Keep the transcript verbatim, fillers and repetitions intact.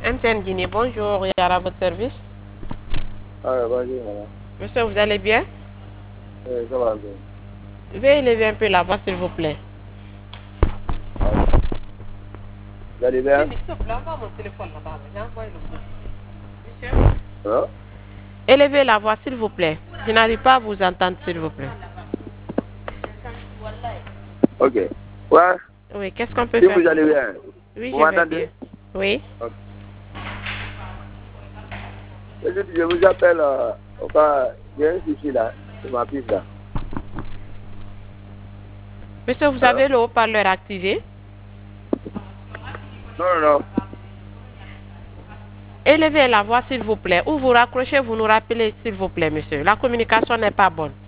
M T N Guinée, bonjour, Yara à votre service. Ah, bonjour, madame. Monsieur, vous allez bien? Oui, ça va bien. Veuillez élever un peu la voix, s'il vous plaît. Ah, vous allez bien? Mon téléphone là-bas, j'ai envoyé le coup. Monsieur? Hein? Élevez la voix, s'il vous plaît. Je n'arrive pas à vous entendre, s'il vous plaît. Ok. Ouais, Oui, qu'est-ce qu'on peut si faire? vous allez bien. Oui, Vous je vais m'entendez? bien. Oui. Ok. Je, je vous appelle, euh, enfin, j'ai un souci là, sur ma piste là. Monsieur, vous Hein? avez le haut-parleur activé? Non, non, non. Élevez la voix, s'il vous plaît. Ou vous raccrochez, vous nous rappelez, s'il vous plaît, monsieur. La communication n'est pas bonne.